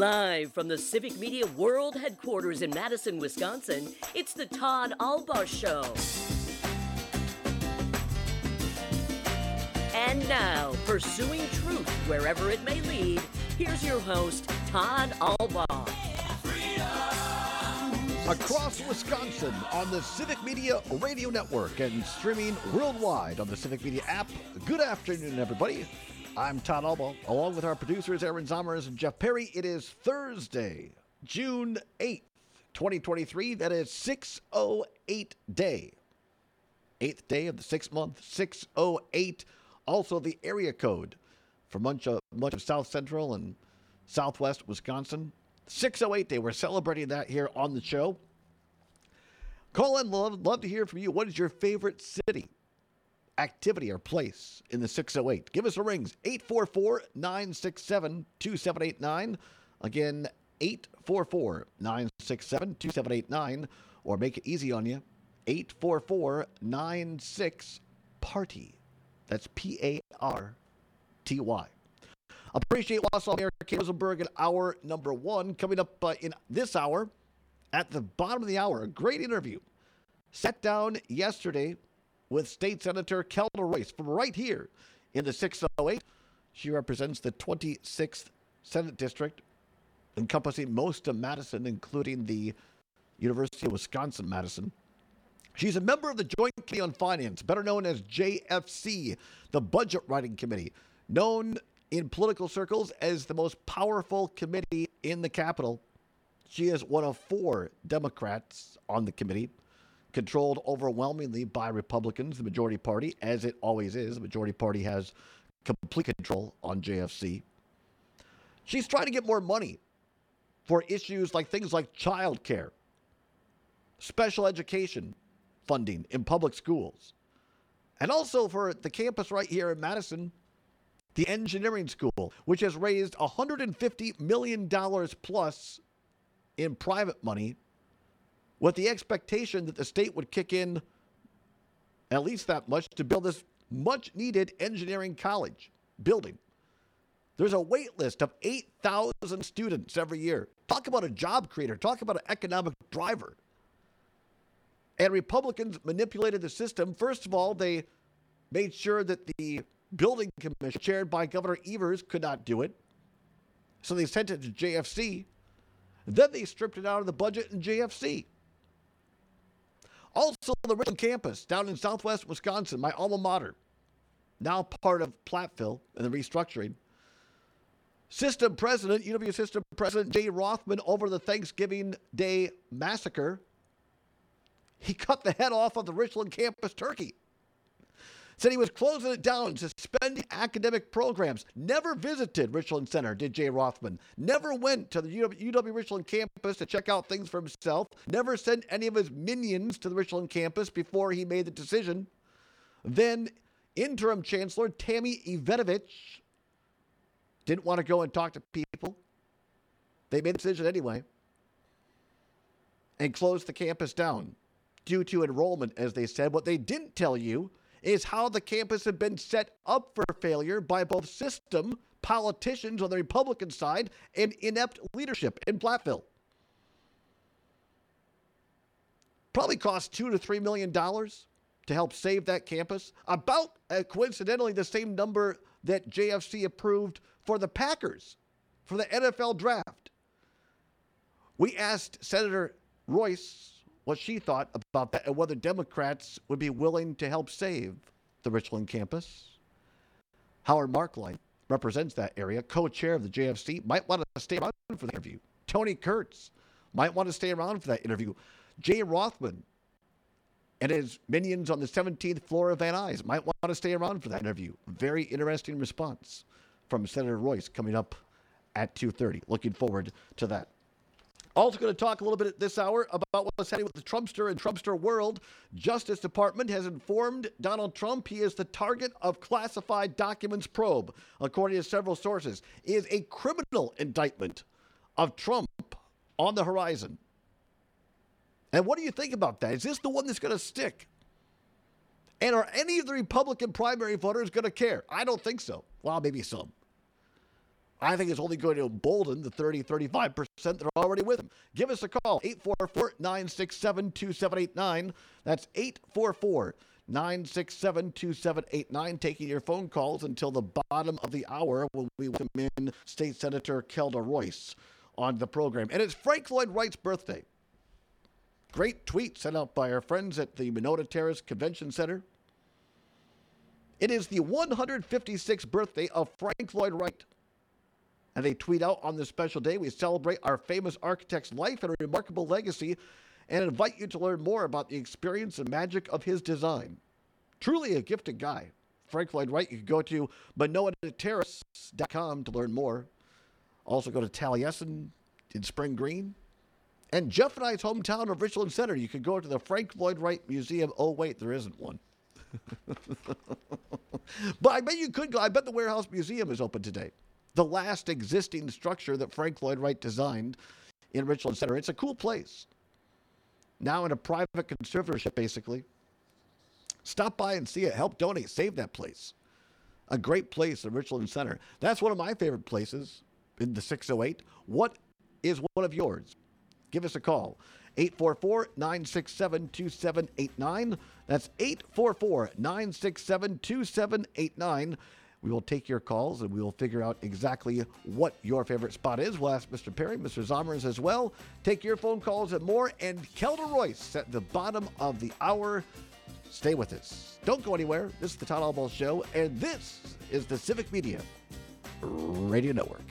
Live from the Civic Media World Headquarters in Madison, Wisconsin, it's the Todd Albaugh Show. And now, pursuing truth wherever it may lead, here's your host, Todd Albaugh. Across Wisconsin on the Civic Media Radio Network and streaming worldwide on the Civic Media app. Good afternoon, everybody. I'm Todd Albaugh, along with our producers, Aaron Zommers and Jeff Perry. It is Thursday, June 8th, 2023. That is 608 day. 8th day of the 6th month, 608. Also the area code for much of South Central and Southwest Wisconsin. 608 day. We're celebrating that here on the show. Call in. Love to hear from you. What is your favorite city, activity, or place in the 608? Give us a ring. 844-967-2789. Again, 844-967-2789. Or make it easy on you. 844-96-PARTY. That's P-A-R-T-Y. Appreciate Wausau Mayor Kate Rosenberg in hour number one. Coming up in this hour, at the bottom of the hour, a great interview. Sat down yesterday with State Senator Kelda Royce from right here in the 608. She represents the 26th Senate District, encompassing most of Madison, including the University of Wisconsin-Madison. She's a member of the Joint Committee on Finance, better known as JFC, the Budget Writing Committee, known in political circles as the most powerful committee in the Capitol. She is one of 4 Democrats on the committee, controlled overwhelmingly by Republicans, the majority party, as it always is. The majority party has complete control on JFC. She's trying to get more money for issues like things like child care, special education funding in public schools, and also for the campus right here in Madison, the engineering school, which has raised $150 million plus in private money, with the expectation that the state would kick in at least that much to build this much-needed engineering college building. There's a wait list of 8,000 students every year. Talk about a job creator. Talk about an economic driver. And Republicans manipulated the system. First of all, they made sure that the building commission chaired by Governor Evers could not do it. So they sent it to JFC. Then they stripped it out of the budget in JFC. Also, the Richland campus down in southwest Wisconsin, my alma mater, now part of Platteville and the restructuring. UW System President Jay Rothman, over the Thanksgiving Day massacre, he cut the head off of the Richland campus turkey. Said he was closing it down, suspending academic programs. Never visited Richland Center, did Jay Rothman. Never went to the UW Richland campus to check out things for himself. Never sent any of his minions to the Richland campus before he made the decision. Then interim chancellor Tammy Ivanovich didn't want to go and talk to people. They made the decision anyway and closed the campus down due to enrollment, as they said. What they didn't tell you is how the campus had been set up for failure by both system politicians on the Republican side and inept leadership in Platteville. Probably cost $2 to $3 million to help save that campus. About, coincidentally, the same number that JFC approved for the Packers for the NFL draft. We asked Senator Royce what she thought about that and whether Democrats would be willing to help save the Richland campus. Howard Markline represents that area, co-chair of the JFC, might want to stay around for the interview. Tony Kurtz might want to stay around for that interview. Jay Rothman and his minions on the 17th floor of Van Nuys might want to stay around for that interview. Very interesting response from Senator Royce coming up at 2:30. Looking forward to that. Also going to talk a little bit this hour about what's happening with the Trumpster and Trumpster world. Justice Department has informed Donald Trump he is the target of classified documents probe. According to several sources, it is a criminal indictment of Trump on the horizon. And what do you think about that? Is this the one that's going to stick? And are any of the Republican primary voters going to care? I don't think so. Well, maybe some. I think it's only going to embolden the 35% that are already with him. Give us a call, 844-967-2789. That's 844-967-2789. Taking your phone calls until the bottom of the hour when we welcome in State Senator Kelda Royce on the program. And it's Frank Lloyd Wright's birthday. Great tweet sent out by our friends at the Monona Terrace Convention Center. It is the 156th birthday of Frank Lloyd Wright. And they tweet out, on this special day, we celebrate our famous architect's life and remarkable legacy and invite you to learn more about the experience and magic of his design. Truly a gifted guy. Frank Lloyd Wright, you can go to mononaterrace.com to learn more. Also go to Taliesin in Spring Green. And Jeff and I's hometown of Richland Center, you can go to the Frank Lloyd Wright Museum. Oh, wait, there isn't one. But I bet you could go. I bet the Warehouse Museum is open today. The last existing structure that Frank Lloyd Wright designed in Richland Center. It's a cool place. Now in a private conservatorship, basically. Stop by and see it. Help donate. Save that place. A great place in Richland Center. That's one of my favorite places in the 608. What is one of yours? Give us a call. 844-967-2789. That's 844-967-2789. We will take your calls and we will figure out exactly what your favorite spot is. We'll ask Mr. Perry, Mr. Zommers as well. Take your phone calls and more. And Kelda Royce at the bottom of the hour. Stay with us. Don't go anywhere. This is the Todd Albaugh Show, and this is the Civic Media Radio Network.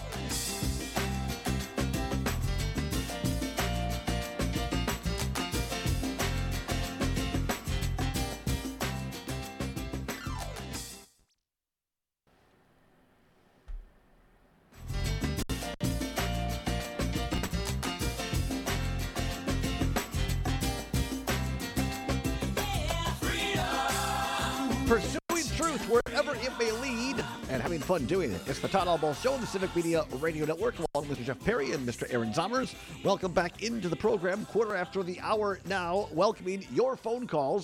Pursuing truth wherever it may lead and having fun doing it. It's the Todd Albaugh Show on the Civic Media Radio Network along with Mr. Jeff Perry and Mr. Aaron Zommers. Welcome back into the program, quarter after the hour now, welcoming your phone calls,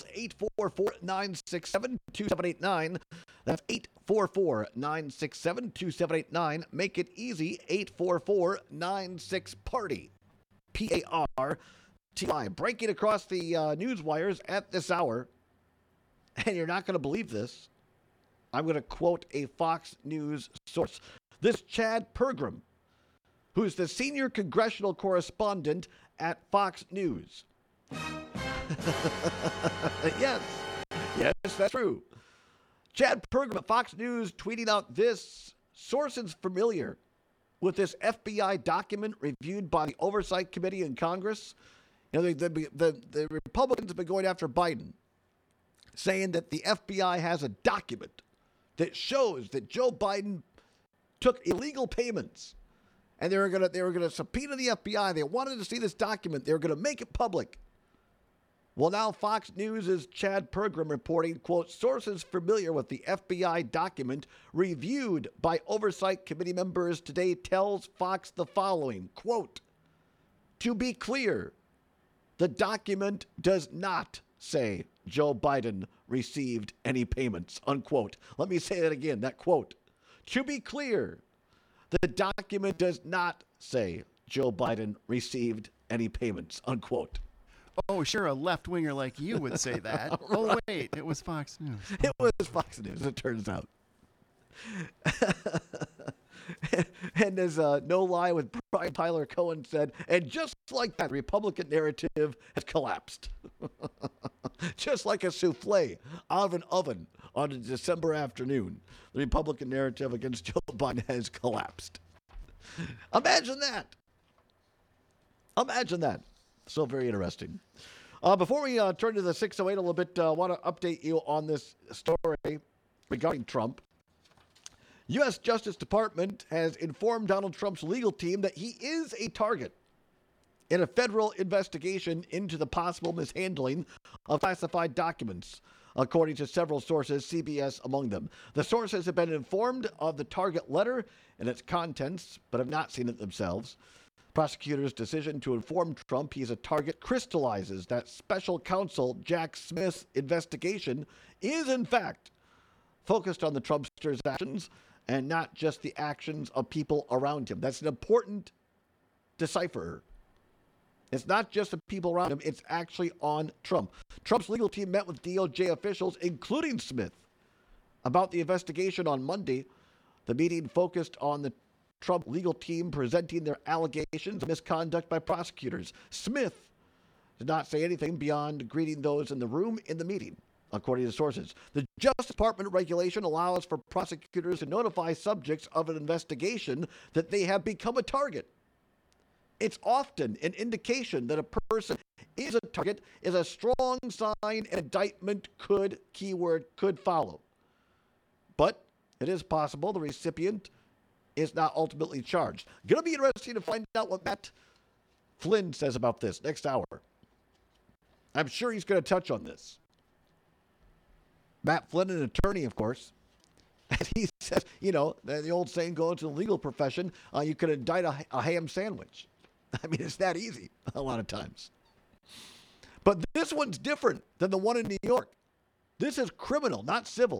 844-967-2789. That's 844-967-2789. Make it easy, 844-96-PARTY. P-A-R-T-Y. Breaking across the news wires at this hour. And you're not going to believe this. I'm going to quote a Fox News source. This Chad Pergram, who's the senior congressional correspondent at Fox News. Yes, that's true. Chad Pergram at Fox News tweeting out this. Sources familiar with this FBI document reviewed by the Oversight Committee in Congress. You know, the Republicans have been going after Biden, saying that the FBI has a document that shows that Joe Biden took illegal payments, and they were gonna subpoena the FBI. They wanted to see this document. They were gonna make it public. Well, now Fox News' Chad Pergram reporting, quote, sources familiar with the FBI document reviewed by Oversight Committee members today tells Fox the following, quote, to be clear, the document does not say Joe Biden received any payments, unquote. Let me say that again, that quote. To be clear, the document does not say Joe Biden received any payments, unquote. Oh, sure, a left-winger like you would say that. Oh, wait, it was Fox News. It was Fox News, it turns out. And as No Lie with Brian Tyler Cohen said, and just like that, Republican narrative has collapsed. Just like a souffle out of an oven on a December afternoon, the Republican narrative against Joe Biden has collapsed. Imagine that. Imagine that. So very interesting. Before we turn to the 608 a little bit, I want to update you on this story regarding Trump. U.S. Justice Department has informed Donald Trump's legal team that he is a target in a federal investigation into the possible mishandling of classified documents, according to several sources, CBS among them. The sources have been informed of the target letter and its contents, but have not seen it themselves. Prosecutors' decision to inform Trump he's a target crystallizes that special counsel Jack Smith's investigation is, in fact, focused on the Trumpster's actions and not just the actions of people around him. That's an important decipherer. It's not just the people around him, it's actually on Trump. Trump's legal team met with DOJ officials, including Smith, about the investigation on Monday. The meeting focused on the Trump legal team presenting their allegations of misconduct by prosecutors. Smith did not say anything beyond greeting those in the room in the meeting, according to sources. The Justice Department regulation allows for prosecutors to notify subjects of an investigation that they have become a target. It's often an indication that a person is a target, is a strong sign an indictment could follow. But it is possible the recipient is not ultimately charged. Going to be interesting to find out what Matt Flynn says about this next hour. I'm sure he's going to touch on this. Matt Flynn, an attorney, of course. And he says, you know, the old saying goes in the legal profession, you could indict a ham sandwich. I mean, it's that easy a lot of times. But this one's different than the one in New York. This is criminal, not civil.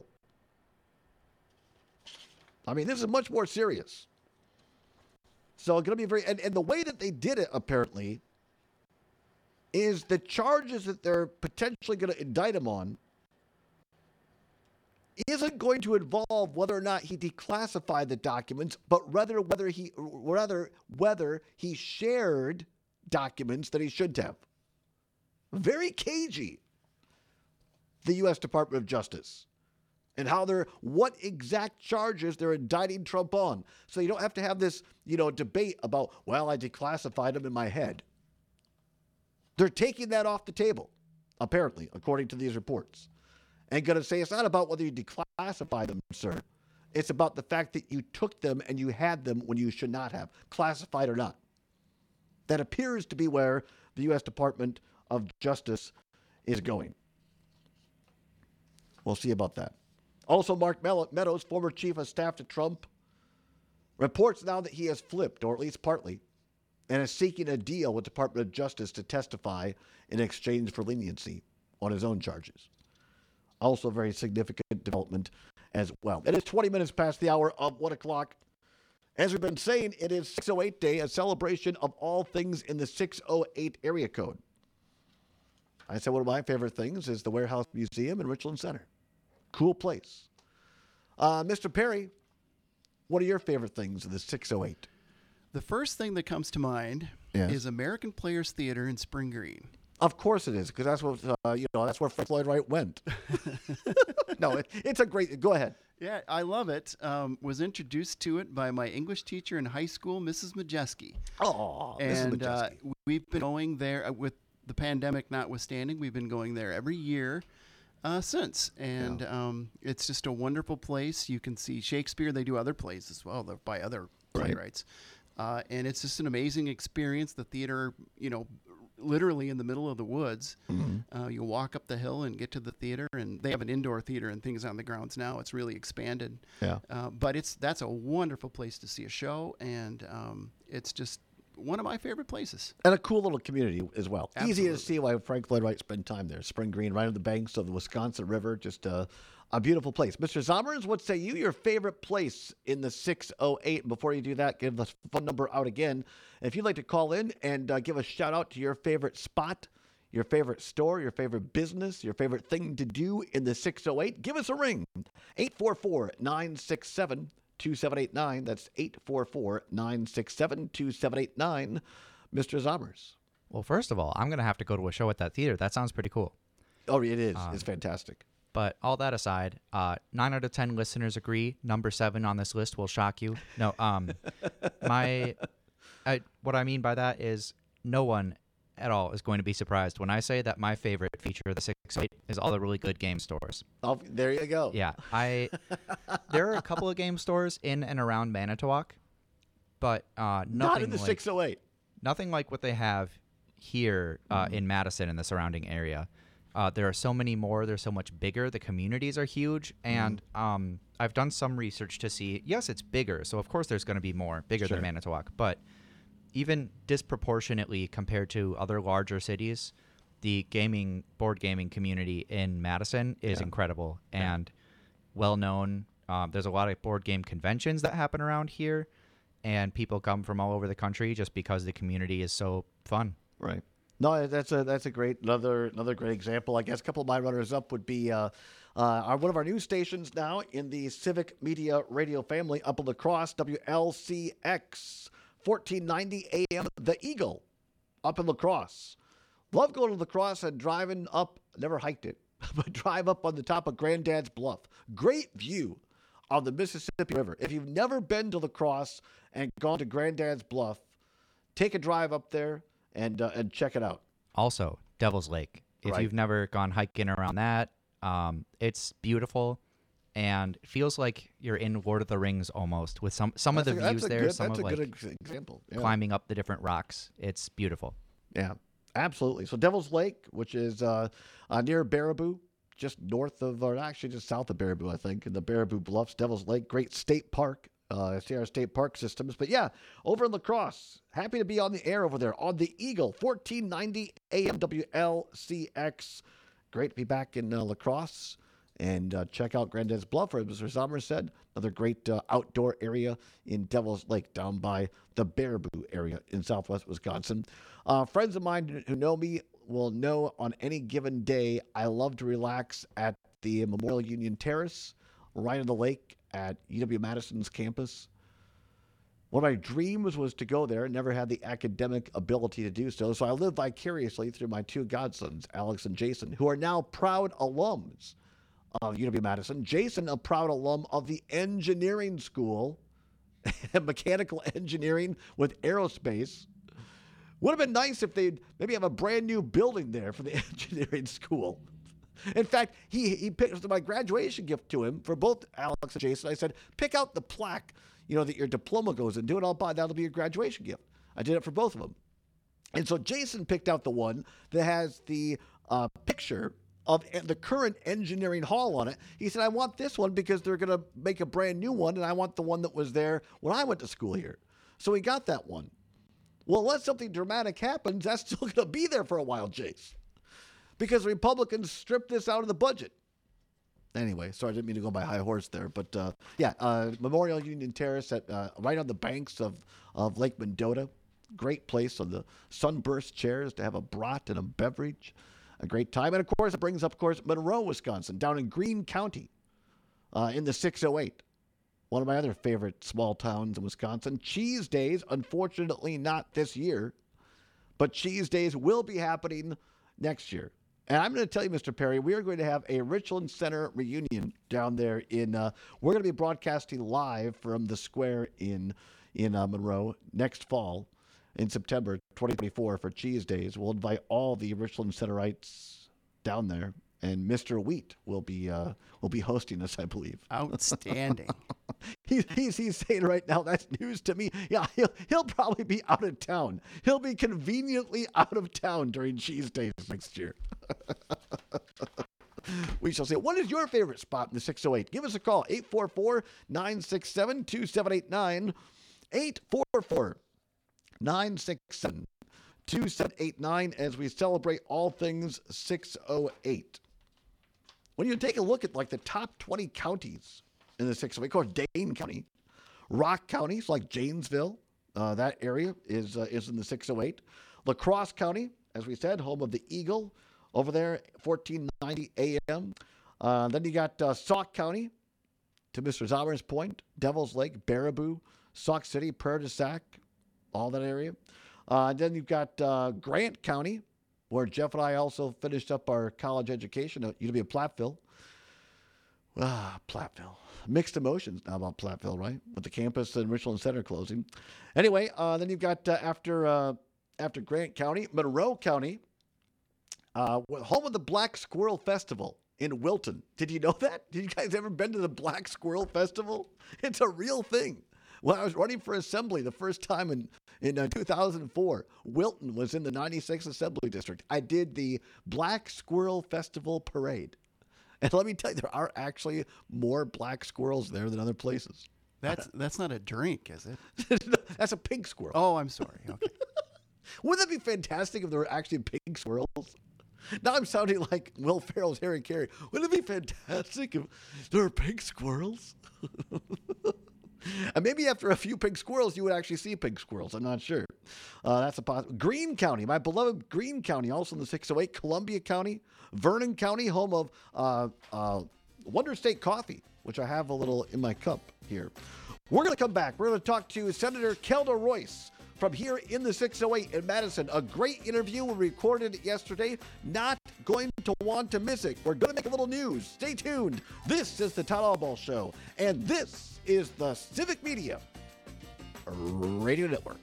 I mean, this is much more serious. So it's going to be and the way that they did it, apparently, is the charges that they're potentially going to indict him on isn't going to involve whether or not he declassified the documents, but rather whether he shared documents that he shouldn't have. Very cagey, the U.S. Department of Justice, and what exact charges they're indicting Trump on. So you don't have to have this, debate about, well, I declassified them in my head. They're taking that off the table, apparently, according to these reports. And going to say it's not about whether you declassify them, sir. It's about the fact that you took them and you had them when you should not have, classified or not. That appears to be where the U.S. Department of Justice is going. We'll see about that. Also, Mark Meadows, former chief of staff to Trump, reports now that he has flipped, or at least partly, and is seeking a deal with the Department of Justice to testify in exchange for leniency on his own charges. Also, very significant development as well. It is 20 minutes past the hour of 1 o'clock. As we've been saying, it is 608 Day, a celebration of all things in the 608 area code. I said one of my favorite things is the Warehouse Museum in Richland Center. Cool place. Mr. Perry, what are your favorite things in the 608? The first thing that comes to mind is American Players Theater in Spring Green. Of course it is, because that's what that's where Frank Lloyd Wright went. No, it's a great. Go ahead. Yeah, I love it. Was introduced to it by my English teacher in high school, Mrs. Majeski. Oh, and Mrs. Majeski. We've been going there with the pandemic notwithstanding. We've been going there every year since, and it's just a wonderful place. You can see Shakespeare. They do other plays as well by other playwrights, and it's just an amazing experience. The theater, literally in the middle of the woods. Mm-hmm. You walk up the hill and get to the theater, and they have an indoor theater and things on the grounds now. It's really expanded. Yeah. But that's a wonderful place to see a show, and it's just one of my favorite places. And a cool little community as well. Absolutely. Easy to see why Frank Lloyd Wright spent time there. Spring Green, right on the banks of the Wisconsin River. Just a beautiful place. Mr. Zommers, what say you your favorite place in the 608? And before you do that, give the phone number out again. If you'd like to call in and give a shout out to your favorite spot, your favorite store, your favorite business, your favorite thing to do in the 608, give us a ring. 844-967-2789. That's 844-967-2789. Mr. Zommers. Well, first of all, I'm going to have to go to a show at that theater. That sounds pretty cool. Oh, it is. It's fantastic. But all that aside, 9 out of 10 listeners agree. Number 7 on this list will shock you. No, what I mean by that is no one at all is going to be surprised when I say that my favorite feature of the 608 is all the really good game stores. Oh, there you go. Yeah, there are a couple of game stores in and around Manitowoc, but nothing not in the 608. Nothing like what they have here in Madison and the surrounding area. There are so many more. They're so much bigger. The communities are huge. And I've done some research to see, yes, it's bigger. So, of course, there's going to be more, bigger than Manitowoc. But even disproportionately compared to other larger cities, the board gaming community in Madison is incredible and well-known. There's a lot of board game conventions that happen around here, and people come from all over the country just because the community is so fun. Right. No, that's a great another great example. I guess a couple of my runners up would be one of our news stations now in the Civic Media Radio family up in La Crosse, WLCX 1490 AM, The Eagle, up in La Crosse. Love going to La Crosse and driving up. Never hiked it, but drive up on the top of Granddad's Bluff. Great view of the Mississippi River. If you've never been to La Crosse and gone to Granddad's Bluff, take a drive up there and check it out. Also, Devil's Lake. If Right. you've never gone hiking around that, it's beautiful and it feels like you're in Lord of the Rings almost with some of the views there. Some That's of a like good example. Yeah. climbing up the different rocks. It's beautiful. Yeah, absolutely. So Devil's Lake, which is near Baraboo, just north of, or actually just south of Baraboo, I think, in the Baraboo Bluffs. Devil's Lake, great state park. Sierra State Park systems. But yeah, over in La Crosse, happy to be on the air over there on the Eagle, 1490 AM WLCX. Great to be back in La Crosse and check out Granddad's Bluff, as Mr. Sommer said. Another great outdoor area in Devil's Lake down by the Baraboo area in southwest Wisconsin. Friends of mine who know me will know on any given day I love to relax at the Memorial Union Terrace right on the lake at UW-Madison's campus. One of my dreams was to go there. Never had the academic ability to do so. So I live vicariously through my two godsons, Alex and Jason, who are now proud alums of UW-Madison. Jason, a proud alum of the engineering school, mechanical engineering with aerospace. Would have been nice if they'd maybe have a brand new building there for the engineering school. In fact, he picked my graduation gift to him for both Alex and Jason. I said, pick out the plaque, that your diploma goes into, and I'll buy that'll be your graduation gift. I did it for both of them. And so Jason picked out the one that has the picture of the current engineering hall on it. He said, I want this one because they're going to make a brand new one, and I want the one that was there when I went to school here. So he got that one. Well, unless something dramatic happens, that's still going to be there for a while, Jace. Because Republicans stripped this out of the budget. Anyway, sorry, I didn't mean to go by high horse there. But, Memorial Union Terrace right on the banks of Lake Mendota. Great place on the sunburst chairs to have a brat and a beverage. A great time. And, of course, it brings up, Monroe, Wisconsin, down in Greene County in the 608. One of my other favorite small towns in Wisconsin. Cheese Days, unfortunately not this year, but Cheese Days will be happening next year. And I'm going to tell you, Mr. Perry, we are going to have a Richland Center reunion down there we're going to be broadcasting live from the square in Monroe next fall in September 2024 for Cheese Days. We'll invite all the Richland Centerites down there, and Mr. Wheat will be hosting us, I believe. Outstanding. He's saying right now, that's news to me. Yeah, he'll probably be out of town. He'll be conveniently out of town during Cheese Days next year. We shall see. What is your favorite spot in the 608? Give us a call, 844-967-2789, 844-967-2789, as we celebrate all things 608. When you take a look at the top 20 counties in the 608, of course, Dane County, Rock County, so like Janesville, that area is in the 608. La Crosse County, as we said, home of the Eagle, over there, 1490 AM. Then you got Sauk County, to Mr. Zauber's point, Devil's Lake, Baraboo, Sauk City, Prairie du Sac, all that area. Then you've got Grant County, where Jeff and I also finished up our college education at UW-Platteville. Platteville. Mixed emotions now about Platteville, right? With the campus and Richland Center closing. Anyway, then you've got after Grant County, Monroe County, home of the Black Squirrel Festival in Wilton. Did you know that? Did you guys ever been to the Black Squirrel Festival? It's a real thing. When I was running for assembly the first time in 2004, Wilton was in the 96th Assembly District. I did the Black Squirrel Festival Parade. And let me tell you, there are actually more black squirrels there than other places. That's not a drink, is it? That's a pink squirrel. Oh, I'm sorry. Okay. Wouldn't that be fantastic if there were actually pink squirrels? Now I'm sounding like Will Ferrell's Harry Carey. Wouldn't it be fantastic if there were pink squirrels? And maybe after a few pink squirrels, you would actually see pink squirrels. I'm not sure. That's a possibility. Greene County, my beloved Greene County, also in the 608. Columbia County, Vernon County, home of Wonder State Coffee, which I have a little in my cup here. We're going to come back. We're going to talk to Senator Kelda Royce from here in the 608 in Madison. A great interview we recorded yesterday. Not going to want to miss it. We're going to make a little news. Stay tuned. This is the Todd Albaugh Show, and this is the Civic Media Radio Network.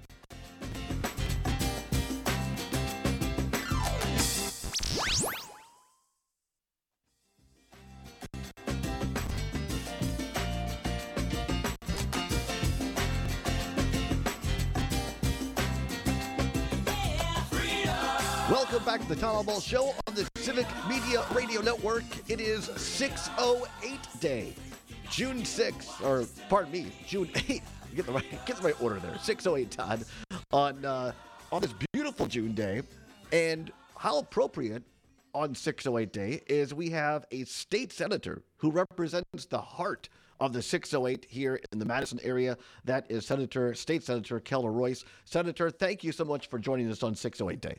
Welcome back to the Todd Albaugh Show on the Civic Media Radio Network. It is 608 day, June 6th, or pardon me, June 8th. Get the right order there. 608 Todd on this beautiful June day. And how appropriate on 608 day is we have a state senator who represents the heart of the 608 here in the Madison area. That is State Senator Kelda Royce. Senator, thank you so much for joining us on 608 day.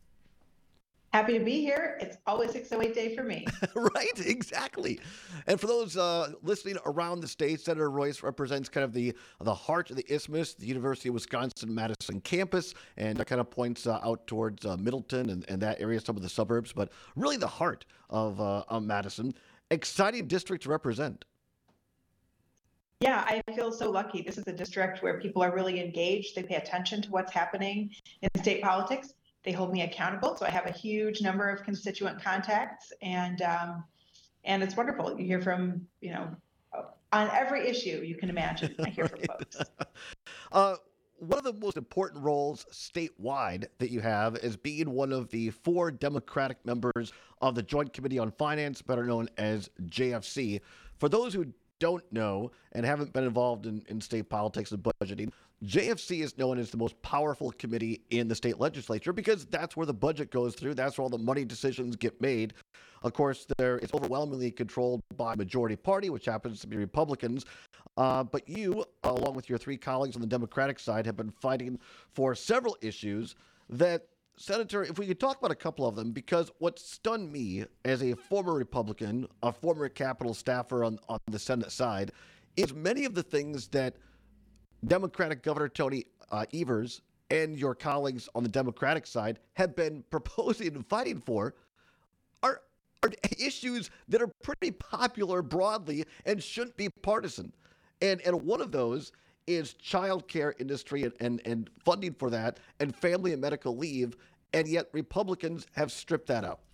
Happy to be here. It's always 608 day for me. Right, exactly. And for those listening around the state, Senator Royce represents kind of the heart of the Isthmus, the University of Wisconsin-Madison campus, and that kind of points out towards Middleton and that area, some of the suburbs, but really the heart of Madison. Exciting district to represent. Yeah, I feel so lucky. This is a district where people are really engaged. They pay attention to what's happening in state politics. They hold me accountable, so I have a huge number of constituent contacts, and it's wonderful. You hear from, on every issue you can imagine. I hear from folks. One of the most important roles statewide that you have is being one of the 4 Democratic members of the Joint Committee on Finance, better known as JFC. For those who don't know and haven't been involved in state politics and budgeting, JFC is known as the most powerful committee in the state legislature because that's where the budget goes through. That's where all the money decisions get made. Of course, it's overwhelmingly controlled by majority party, which happens to be Republicans. But you, along with your 3 colleagues on the Democratic side, have been fighting for several issues that, Senator, if we could talk about a couple of them, because what stunned me as a former Republican, a former Capitol staffer on the Senate side, is many of the things that Democratic Governor Tony Evers and your colleagues on the Democratic side have been proposing and fighting for are issues that are pretty popular broadly and shouldn't be partisan. And one of those is child care industry and funding for that and family and medical leave, and yet Republicans have stripped that out.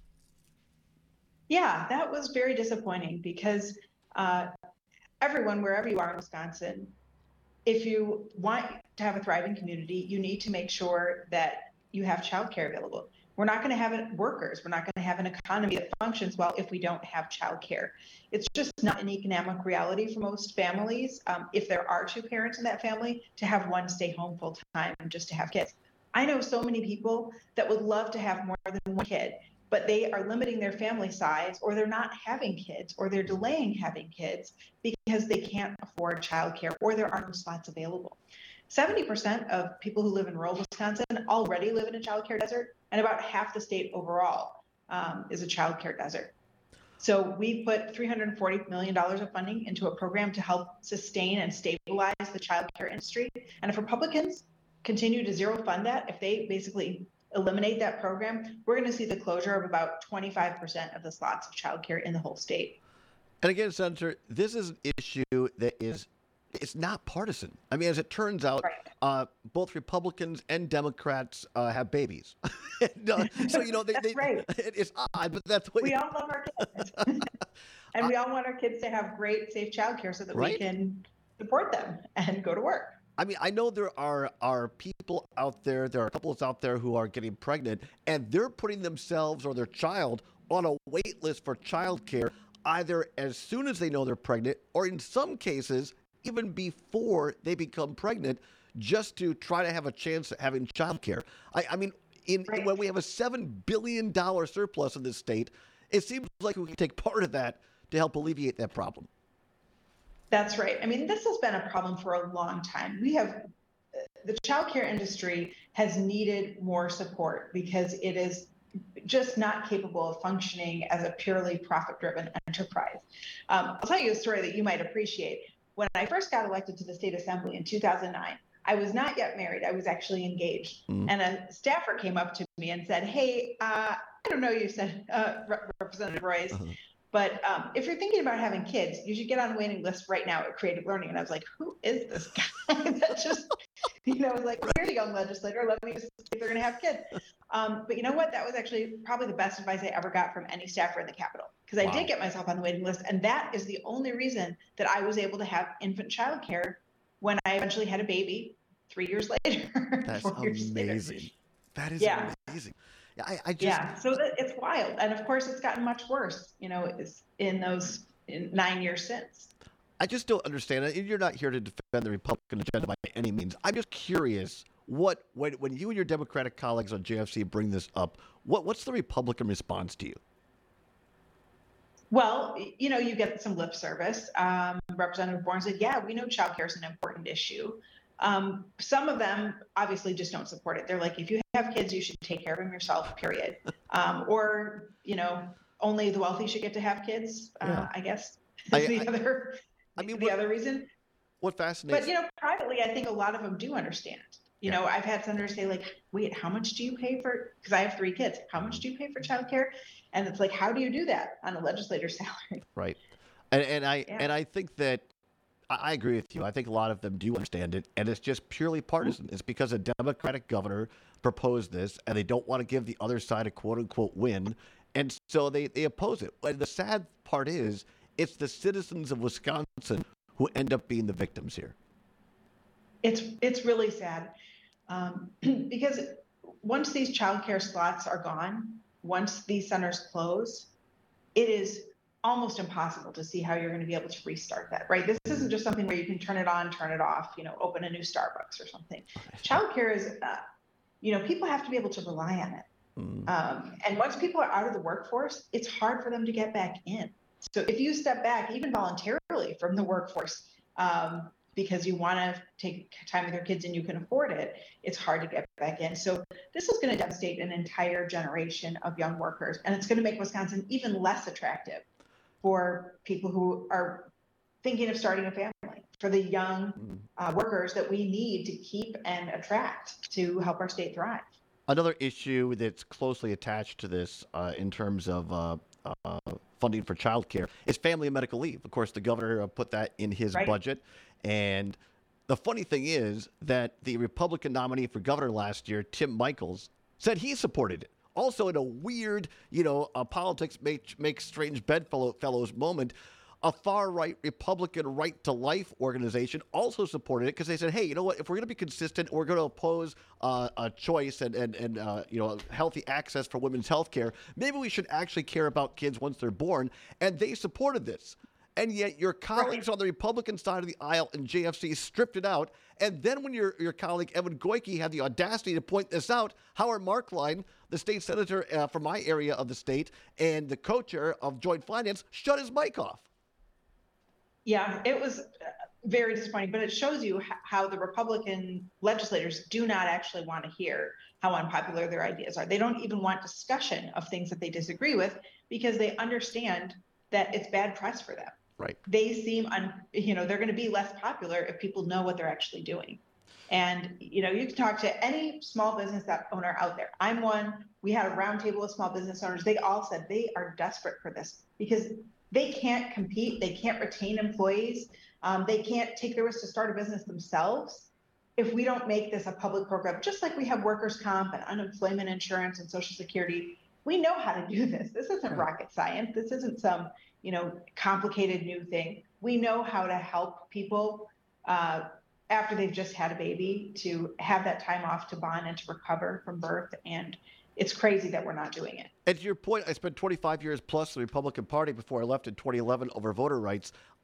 Yeah, that was very disappointing because everyone, wherever you are in Wisconsin, if you want to have a thriving community, you need to make sure that you have childcare available. We're not going to have workers. We're not going to have an economy that functions well if we don't have childcare. It's just not an economic reality for most families. If there are 2 parents in that family, to have one stay home full time just to have kids. I know so many people that would love to have more than 1 kid, but they are limiting their family size, or they're not having kids, or they're delaying having kids because they can't afford childcare, or there aren't slots available. 70% of people who live in rural Wisconsin already live in a childcare desert, and about half the state overall is a childcare desert. So we put $340 million of funding into a program to help sustain and stabilize the childcare industry. And if Republicans continue to zero fund that, if they basically eliminate that program, we're going to see the closure of about 25% of the slots of childcare in the whole state. And again, Senator, this is an issue that it's not partisan. I mean, as it turns out, right, both Republicans and Democrats have babies. And, so, that's right. It's odd, but that's what we all love our kids. And we all want our kids to have great, safe childcare so that we can support them and go to work. I mean, I know there are people out there, there are couples out there who are getting pregnant, and they're putting themselves or their child on a wait list for childcare either as soon as they know they're pregnant or in some cases even before they become pregnant just to try to have a chance at having childcare. I mean, Right. When we have a $7 billion surplus in this state, it seems like we can take part of that to help alleviate that problem. That's right. I mean, this has been a problem for a long time. The childcare industry has needed more support because it is just not capable of functioning as a purely profit-driven enterprise. I'll tell you a story that you might appreciate. When I first got elected to the state assembly in 2009, I was not yet married. I was actually engaged. And a staffer came up to me and said, hey, I don't know, you said, Representative Royce, but if you're thinking about having kids, you should get on the waiting list right now at Creative Learning. And I was like, who is this guy that just, was like, we're a young legislator. Let me just see if they're going to have kids. But you know what? That was actually probably the best advice I ever got from any staffer in the Capitol, because I did get myself on the waiting list. And that is the only reason that I was able to have infant childcare when I eventually had a baby 3 years later. That's 4 years later. amazing. That is amazing. So it's wild. And of course, it's gotten much worse, it's in 9 years since. I just don't understand it. You're not here to defend the Republican agenda by any means. I'm just curious, when you and your Democratic colleagues on JFC bring this up, what's the Republican response to you? Well, you get some lip service. Representative Bourne said, yeah, we know childcare is an important issue. Some of them obviously just don't support it. They're like, if you have kids, you should take care of them yourself, period. Or, only the wealthy should get to have kids, I guess. The other reason. What fascinates But, privately, I think a lot of them do understand. I've had senators say, like, wait, how much do you pay for, because I have 3 kids, how much do you pay for childcare? And it's like, how do you do that on a legislator's salary? Right. And I think that I agree with you. I think a lot of them do understand it, and it's just purely partisan. It's because a Democratic governor proposed this, and they don't want to give the other side a quote-unquote win, and so they oppose it. And the sad part is, it's the citizens of Wisconsin who end up being the victims here. It's really sad, because once these childcare slots are gone, once these centers close, it is almost impossible to see how you're going to be able to restart that, right? This isn't just something where you can turn it on, turn it off, open a new Starbucks or something. Childcare is, people have to be able to rely on it. And once people are out of the workforce, it's hard for them to get back in. So if you step back, even voluntarily from the workforce, because you want to take time with your kids and you can afford it, it's hard to get back in. So this is going to devastate an entire generation of young workers, and it's going to make Wisconsin even less attractive for people who are thinking of starting a family, for the young workers that we need to keep and attract to help our state thrive. Another issue that's closely attached to this in terms of funding for childcare is family and medical leave. Of course, the governor put that in his budget. And the funny thing is that the Republican nominee for governor last year, Tim Michels, said he supported it. Also, in a weird, politics makes strange bedfellows moment, a far-right Republican Right to Life organization also supported it because they said, hey, you know what? If we're going to be consistent, we're going to oppose a choice and healthy access for women's health care, maybe we should actually care about kids once they're born. And they supported this. And yet your colleagues on the Republican side of the aisle in JFC stripped it out. And then when your colleague Evan Goyke had the audacity to point this out, Howard Marklein, the state senator from my area of the state and the co-chair of Joint Finance, shut his mic off. Yeah, it was very disappointing, but it shows you how the Republican legislators do not actually want to hear how unpopular their ideas are. They don't even want discussion of things that they disagree with because they understand that it's bad press for them. Right. They seem, they're going to be less popular if people know what they're actually doing. And, you can talk to any small business owner out there. I'm one. We had a roundtable of small business owners. They all said they are desperate for this because they can't compete. They can't retain employees. They can't take the risk to start a business themselves if we don't make this a public program, just like we have workers' comp and unemployment insurance and Social Security. We know how to do this. This isn't rocket science. This isn't some, complicated new thing. We know how to help people after they've just had a baby to have that time off to bond and to recover from birth. And it's crazy that we're not doing it. And to your point, I spent 25 years plus in the Republican Party before I left in 2011 over voter rights.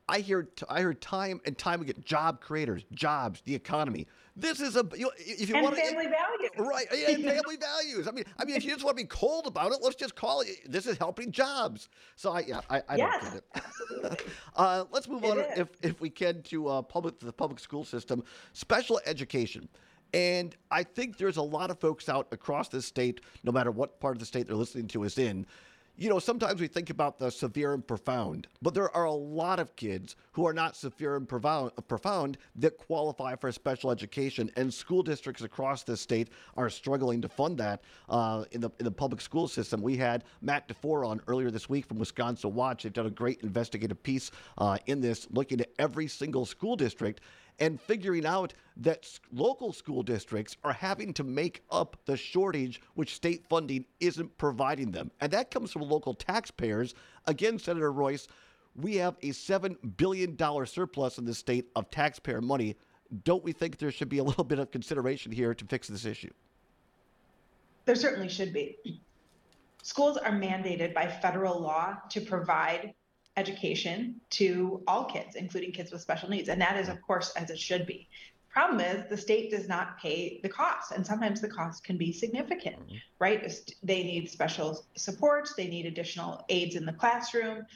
I heard time and time again, job creators, jobs, the economy. This is if you want family values, right? Yeah, and family values. I mean, if you just want to be cold about it, let's just call it. This is helping jobs. So I yes, don't get it. Absolutely. Let's move on, if we can, to the public school system, special education. And I think there's a lot of folks out across this state, no matter what part of the state they're listening to us in. Sometimes we think about the severe and profound, but there are a lot of kids who are not severe and profound that qualify for special education, and school districts across this state are struggling to fund that in the public school system. We had Matt DeFore on earlier this week from Wisconsin Watch. They've done a great investigative piece in this, looking at every single school district and figuring out that local school districts are having to make up the shortage which state funding isn't providing them. And that comes from local taxpayers. Again, Senator Royce, we have a $7 billion surplus in the state of taxpayer money. Don't we think there should be a little bit of consideration here to fix this issue? There certainly should be. Schools are mandated by federal law to provide education to all kids, including kids with special needs. And that is, of course, as it should be. Problem is, the state does not pay the cost, and sometimes the cost can be significant, right? They need special supports, they need additional aids in the classroom,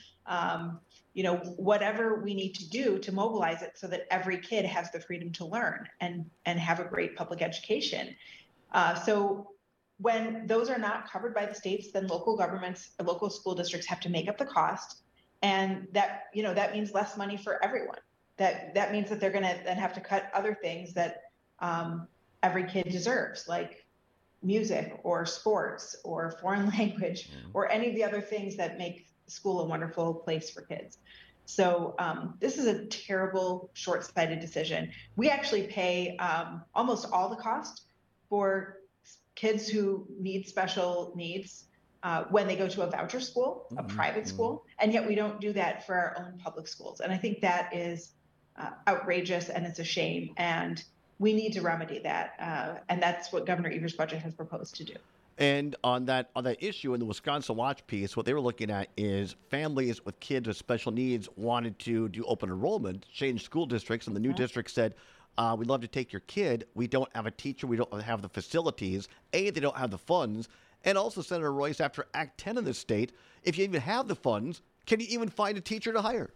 whatever we need to do to mobilize it so that every kid has the freedom to learn and have a great public education. So when those are not covered by the states, then local governments, local school districts have to make up the cost. And that means less money for everyone. That means that they're going to then have to cut other things that every kid deserves, like music or sports or foreign language or any of the other things that make school a wonderful place for kids. So this is a terrible, short-sighted decision. We actually pay almost all the cost for kids who need special needs when they go to a voucher school, a private school, and yet we don't do that for our own public schools. And I think that is outrageous, and it's a shame, and we need to remedy that. And that's what Governor Evers' budget has proposed to do. And on that issue in the Wisconsin Watch piece, what they were looking at is families with kids with special needs wanted to do open enrollment, change school districts, and the new district said, we'd love to take your kid. We don't have a teacher. We don't have the facilities. They don't have the funds. And also, Senator Royce, after Act 10 in this state, if you even have the funds, can you even find a teacher to hire?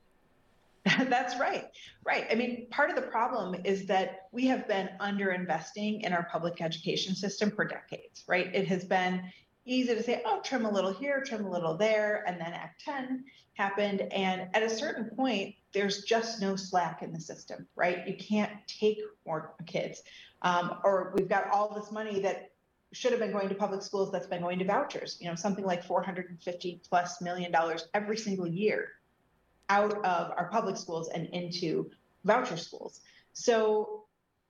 That's right. Right. I mean, part of the problem is that we have been underinvesting in our public education system for decades, right? It has been easy to say, oh, trim a little here, trim a little there. And then Act 10 happened. And at a certain point, there's just no slack in the system, right? You can't take more kids. Or we've got all this money that should have been going to public schools that's been going to vouchers, something like $450+ million every single year out of our public schools and into voucher schools. So,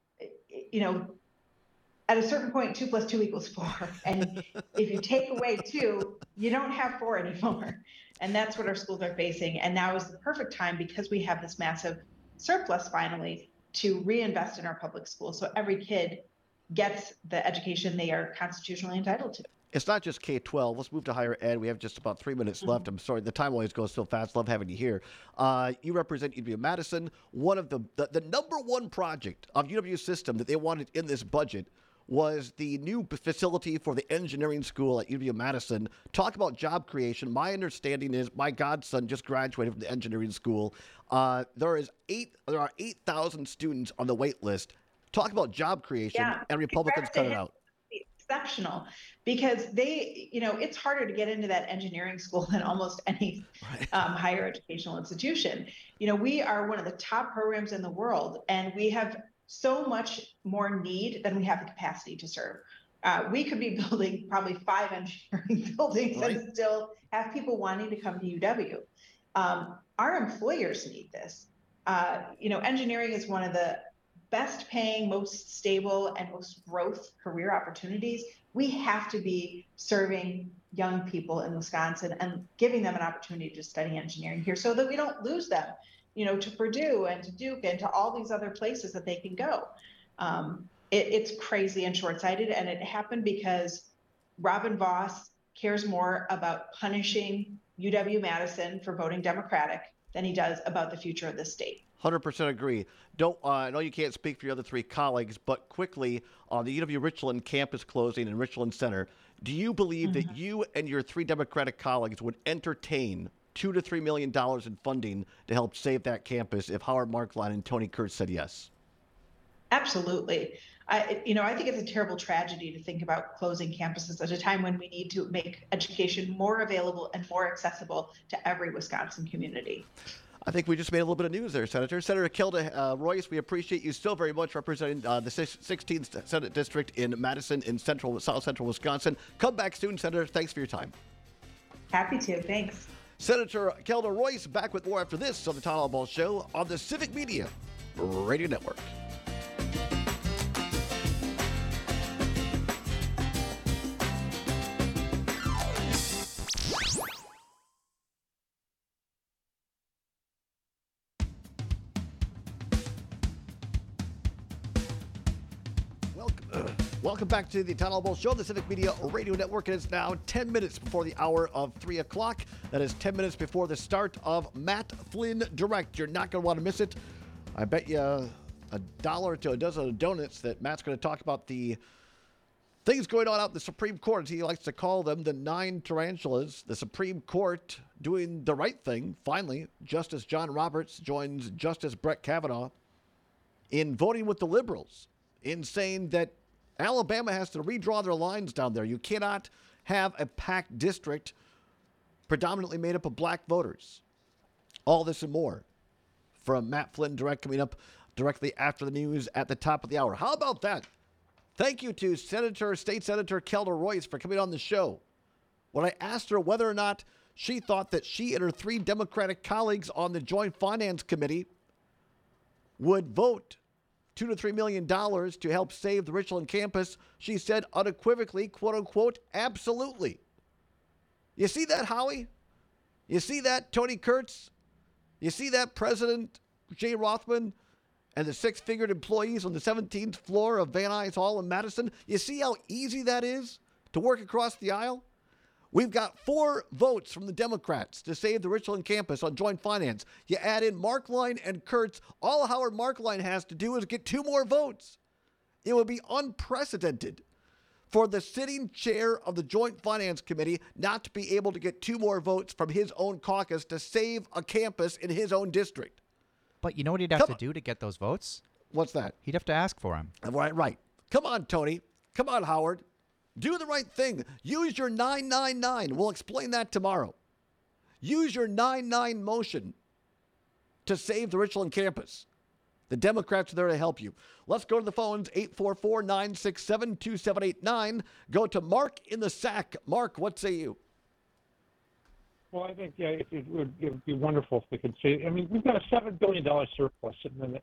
at a certain point, 2 + 2 = 4. And if you take away 2, you don't have 4 anymore. And that's what our schools are facing. And now is the perfect time, because we have this massive surplus finally, to reinvest in our public schools so every kid gets the education they are constitutionally entitled to. It's not just K-12. Let's move to higher ed. We have just about 3 minutes left. I'm sorry, the time always goes so fast. Love having you here. You represent UW-Madison. One of the number one project of UW's system that they wanted in this budget was the new facility for the engineering school at UW-Madison. Talk about job creation. My understanding is my godson just graduated from the engineering school. There are 8,000 students on the wait list. Talk about job creation, and Republicans cut it out. Exceptional, because it's harder to get into that engineering school than almost any higher educational institution. We are one of the top programs in the world, and we have so much more need than we have the capacity to serve. We could be building probably 5 engineering buildings and still have people wanting to come to UW. Our employers need this. Engineering is one of the best paying, most stable, and most growth career opportunities. We have to be serving young people in Wisconsin and giving them an opportunity to study engineering here so that we don't lose them, to Purdue and to Duke and to all these other places that they can go. It's crazy and short-sighted, and it happened because Robin Vos cares more about punishing UW-Madison for voting Democratic than he does about the future of the state. 100% agree. I know you can't speak for your other three colleagues, but quickly on the UW Richland campus closing in Richland Center, do you believe that you and your three Democratic colleagues would entertain $2 to $3 million in funding to help save that campus if Howard Markline and Tony Kurtz said yes? Absolutely. I think it's a terrible tragedy to think about closing campuses at a time when we need to make education more available and more accessible to every Wisconsin community. I think we just made a little bit of news there, Senator. Senator Kelda Royce, we appreciate you so very much representing the 16th Senate District in Madison in South Central Wisconsin. Come back soon, Senator. Thanks for your time. Happy to. Thanks. Senator Kelda Royce back with more after this on the Todd Albaugh Show on the Civic Media Radio Network. Welcome back to the Todd Albaugh Show, the Civic Media Radio Network. It is now 10 minutes before the hour of 3 o'clock. That is 10 minutes before the start of Matt Flynn Direct. You're not going to want to miss it. I bet you $1 to a dozen of donuts that Matt's going to talk about the things going on out in the Supreme Court, as he likes to call them, the 9 tarantulas. The Supreme Court doing the right thing. Finally, Justice John Roberts joins Justice Brett Kavanaugh in voting with the liberals, in saying that Alabama has to redraw their lines down there. You cannot have a packed district predominantly made up of black voters. All this and more from Matt Flynn Direct coming up directly after the news at the top of the hour. How about that? Thank you to State Senator Kelda Royce for coming on the show. When I asked her whether or not she thought that she and her 3 Democratic colleagues on the Joint Finance Committee would vote $2 to $3 million to help save the Richland campus, she said unequivocally, quote unquote, absolutely. You see that, Howie? You see that, Tony Kurtz? You see that, President Jay Rothman and the 6-figured employees on the 17th floor of Van Nuys Hall in Madison? You see how easy that is to work across the aisle? We've got 4 votes from the Democrats to save the Richland campus on joint finance. You add in Markline and Kurtz, all Howard Markline has to do is get 2 more votes. It would be unprecedented for the sitting chair of the Joint Finance Committee not to be able to get 2 more votes from his own caucus to save a campus in his own district. But you know what he'd have to do to get those votes? What's that? He'd have to ask for them. Right. Come on, Tony. Come on, Howard. Do the right thing. Use your 999. We'll explain that tomorrow. Use your 9-9 motion to save the Richland campus. The Democrats are there to help you. Let's go to the phones, 844-967-2789. Go to Mark in the Sack. Mark, what say you? Well, I think it would be wonderful if we could say. I mean, we've got a $7 billion surplus sitting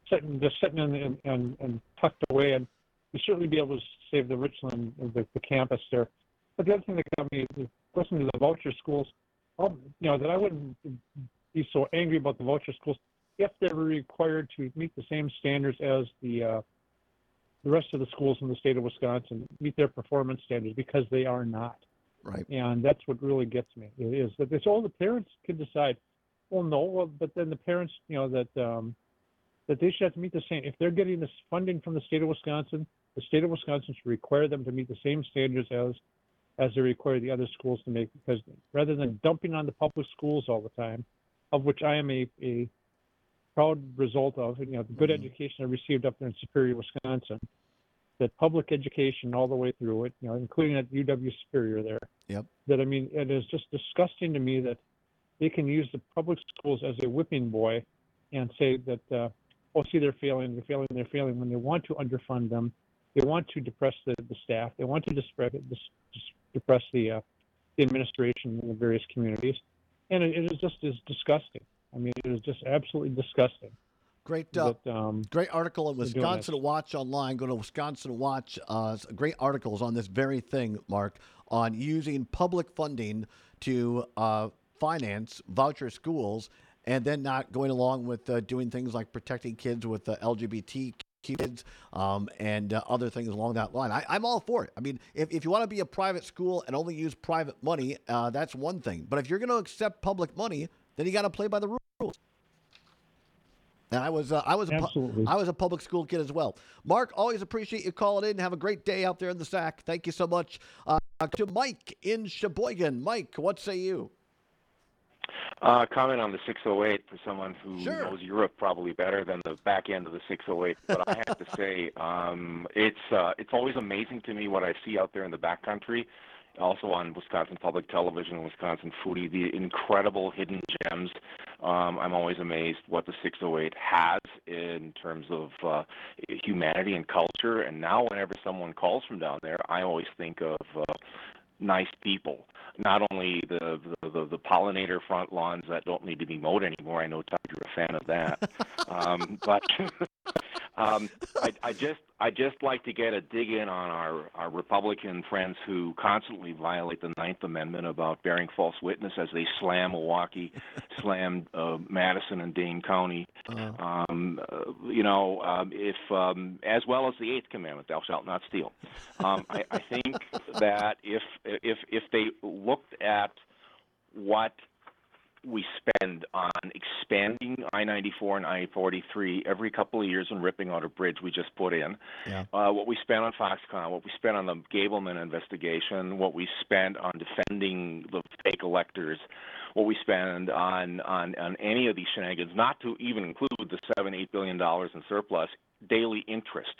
and tucked away, and we certainly be able to save the Richland, the campus there. But the other thing that got me is listening to the voucher schools. That I wouldn't be so angry about the voucher schools if they were required to meet the same standards as the rest of the schools in the state of Wisconsin, meet their performance standards, because they are not. Right. And that's what really gets me. It is that it's all the parents can decide. But then the parents, that they should have to meet the same. If they're getting this funding from the state of Wisconsin, the state of Wisconsin should require them to meet the same standards as they require the other schools to make. Because rather than dumping on the public schools all the time, of which I am a proud result of, the good education I received up there in Superior, Wisconsin. That public education all the way through it, including at UW Superior there. Yep. That, I mean, it is just disgusting to me that they can use the public schools as a whipping boy and say that, they're failing, when they want to underfund them. They want to depress the staff. They want to depress the administration in the various communities. And it is just disgusting. I mean, it is just absolutely disgusting. Great article in Wisconsin Watch online. Go to Wisconsin Watch. Great articles on this very thing, Mark, on using public funding to finance voucher schools and then not going along with doing things like protecting kids with LGBT kids and other things along that line. I'm all for it. I mean, if you want to be a private school and only use private money, that's one thing. But if you're going to accept public money, then you got to play by the rules. rules. And I was Absolutely. I was a public school kid as well. Mark, always appreciate you calling in. Have a great day out there in the SAC. Thank you so much. To Mike in Sheboygan. Mike, what say you? Comment on the 608 for someone who Sure. knows Europe probably better than the back end of the 608. But I have to say, it's always amazing to me what I see out there in the backcountry, also on Wisconsin Public Television and Wisconsin Foodie, the incredible hidden gems. I'm always amazed what the 608 has in terms of humanity and culture. And now whenever someone calls from down there, I always think of nice people. Not only the pollinator front lawns that don't need to be mowed anymore. I know, Todd, you're a fan of that. But I just like to get a dig in on our Republican friends who constantly violate the Ninth Amendment about bearing false witness as they slam Milwaukee, slam Madison and Dane County. If as well as the Eighth Commandment, thou shalt not steal. I think that if they looked at what we spend on expanding I-94 and I-43 every couple of years and ripping out a bridge we just put in, what we spend on Foxconn, what we spend on the Gableman investigation, what we spend on defending the fake electors, what we spend on any of these shenanigans, not to even include the $7-8 billion in surplus, daily interest.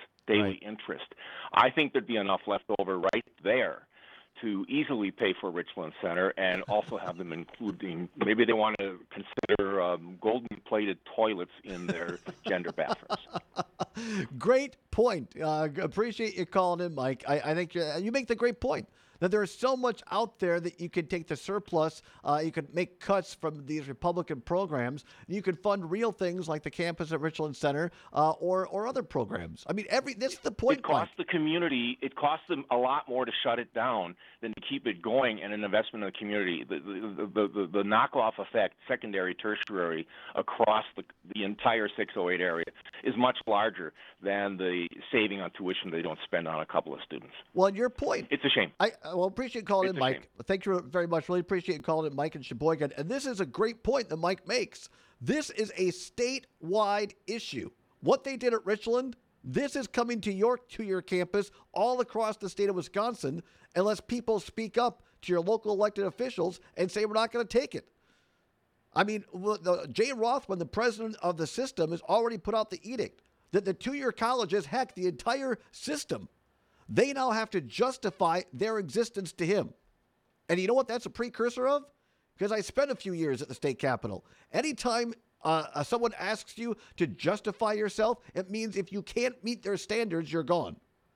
I think there'd be enough left over right there to easily pay for Richland Center and also have them including, maybe they want to consider golden-plated toilets in their gender bathrooms. Great point. Appreciate you calling in, Mike. I think you make the great point that there is so much out there that you can take the surplus, you could make cuts from these Republican programs, and you could fund real things like the campus at Richland Center or other programs. I mean, this is the point. It costs the community. It costs them a lot more to shut it down than to keep it going and an investment in the community. The knockoff effect, secondary, tertiary, across the entire 608 area is much larger than the saving on tuition they don't spend on a couple of students. Well, your point. It's a shame. Well, appreciate you calling It's in, a Mike. shame. Thank you very much. Really appreciate you calling in, Mike in Sheboygan. And this is a great point that Mike makes. This is a statewide issue. What they did at Richland, this is coming to your campus all across the state of Wisconsin unless people speak up to your local elected officials and say we're not going to take it. I mean, Jay Rothman, the president of the system, has already put out the edict that the two-year colleges, heck, the entire system, they now have to justify their existence to him. And you know what that's a precursor of? Because I spent a few years at the state capitol. Anytime someone asks you to justify yourself, it means if you can't meet their standards, you're gone.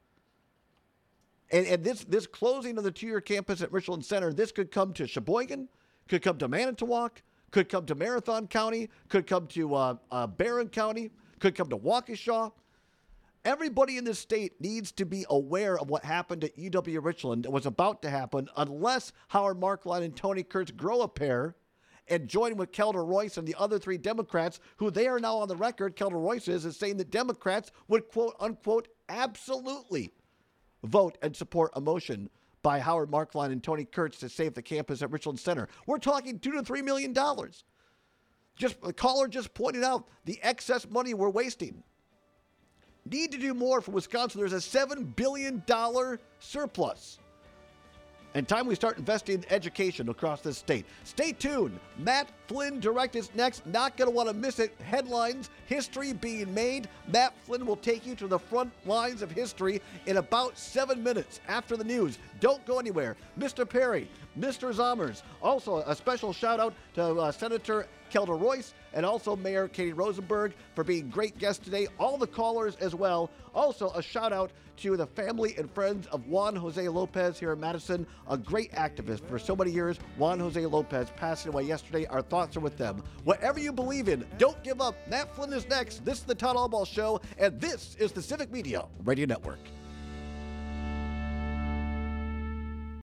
And this closing of the two-year campus at Richland Center, this could come to Sheboygan, could come to Manitowoc, could come to Marathon County, could come to Barron County, could come to Waukesha. Everybody in this state needs to be aware of what happened at UW Richland and was about to happen unless Howard Markline and Tony Kurtz grow a pair and join with Kelder Royce and the other three Democrats, who they are now on the record, Kelder Royce is saying that Democrats would, quote unquote, absolutely vote and support a motion by Howard Markline and Tony Kurtz to save the campus at Richland Center. We're talking $2 to $3 million. The caller just pointed out the excess money we're wasting. Need to do more for Wisconsin. There's a $7 billion surplus. And time we start investing in education across this state. Stay tuned. Matt Flynn Direct is next. Not going to want to miss it. Headlines, history being made. Matt Flynn will take you to the front lines of history in about 7 minutes after the news. Don't go anywhere. Mr. Perry, Mr. Zommers. Also, a special shout out to Senator Kelder Royce and also Mayor Katie Rosenberg for being great guests today. All the callers as well. Also, a shout out to the family and friends of Juan Jose Lopez here in Madison, a great activist for so many years. Juan Jose Lopez passing away yesterday. Our thoughts are with them. Whatever you believe in, don't give up. Matt Flynn is next. This is the Todd Albaugh Show, and this is the Civic Media Radio Network.